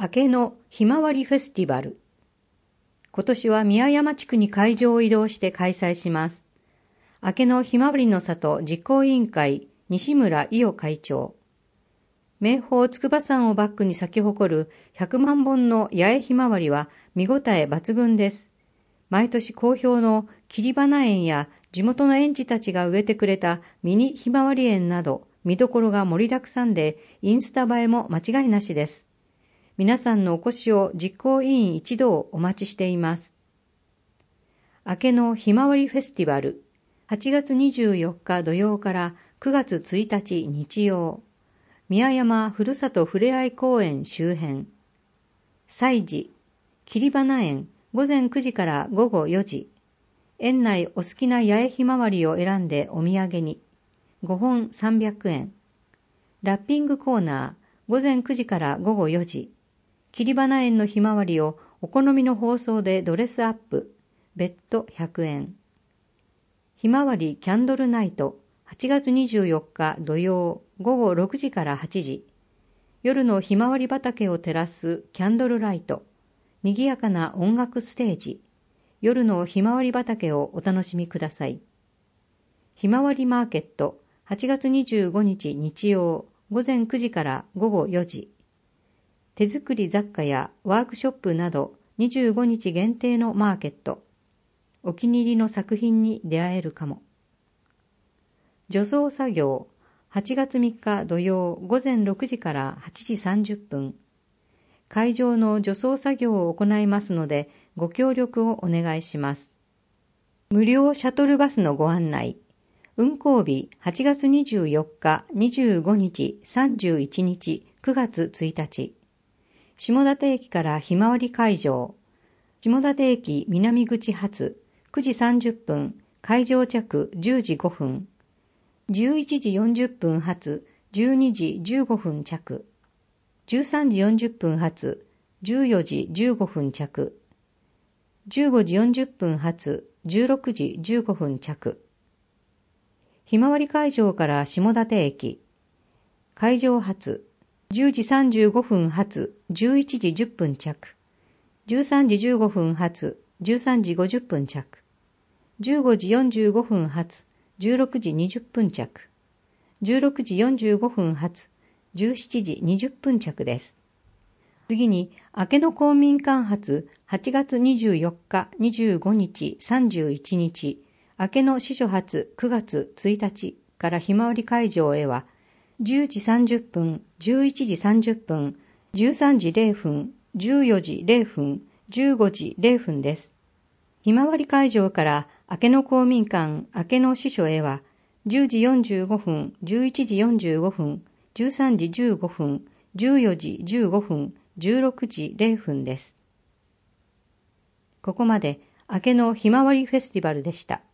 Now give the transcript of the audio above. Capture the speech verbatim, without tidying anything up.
明けのひまわりフェスティバル。今年は宮山地区に会場を移動して開催します。明けのひまわりの里実行委員会西村伊代会長。名峰筑波山をバックに咲き誇るひゃくまんぼんの八重ひまわりは見応え抜群です。毎年好評の切り花園や地元の園児たちが植えてくれたミニひまわり園など見どころが盛りだくさんでインスタ映えも間違いなしです。皆さんのお越しを実行委員一同お待ちしています。明けのひまわりフェスティバル、はちがつにじゅうよっか土曜からくがつついたち日曜、宮山ふるさとふれあい公園周辺。祭事、切り花園、午前くじから午後よじ。園内お好きな八重ひまわりを選んでお土産に。ごほんさんびゃくえん。ラッピングコーナー、午前くじから午後よじ。切り花園のひまわりをお好みの包装でドレスアップ、別途ひゃくえん。ひまわりキャンドルナイト、はちがつにじゅうよっか土曜午後ろくじからはちじ。夜のひまわり畑を照らすキャンドルライト、にぎやかな音楽ステージ、夜のひまわり畑をお楽しみください。ひまわりマーケット、はちがつにじゅうごにち日曜午前くじから午後よじ。手作り雑貨やワークショップなどにじゅうごにち限定のマーケット。お気に入りの作品に出会えるかも。除草作業、はちがつみっか土曜午前ろくじからはちじさんじゅっぷん。会場の除草作業を行いますのでご協力をお願いします。無料シャトルバスのご案内。運行日はちがつにじゅうよっか、にじゅうごにち、さんじゅういちにち、くがつついたち。下館駅からひまわり会場。下館駅南口発くじさんじゅっぷん、会場着じゅうじごふん。じゅういちじよんじゅっぷん発じゅうにじじゅうごふん着。じゅうさんじよんじゅっぷん発じゅうよじじゅうごふん着。じゅうごじよんじゅっぷん発じゅうろくじじゅうごふん着。ひまわり会場から下館駅。会場発じゅうじさんじゅうごふん発じゅういちじじゅっぷん着。じゅうさんじじゅうごふん発じゅうさんじごじゅっぷん着。じゅうごじよんじゅうごふん発じゅうろくじにじゅっぷん着。じゅうろくじよんじゅうごふん発じゅうしちじにじゅっぷん着です。次に、明けの公民館発はちがつにじゅうよっか、にじゅうごにち、さんじゅういちにち、明けの支所発くがつついたちからひまわり会場へは、じゅうじさんじゅっぷん、じゅういちじさんじゅっぷん、じゅうさんじぜろふん、じゅうよじぜろふん、じゅうごじぜろふんです。ひまわり会場から明けの公民館明けの支所へは、じゅうじよんじゅうごふん、じゅういちじよんじゅうごふん、じゅうさんじじゅうごふん、じゅうよじじゅうごふん、じゅうろくじぜろふんです。ここまで明けのひまわりフェスティバルでした。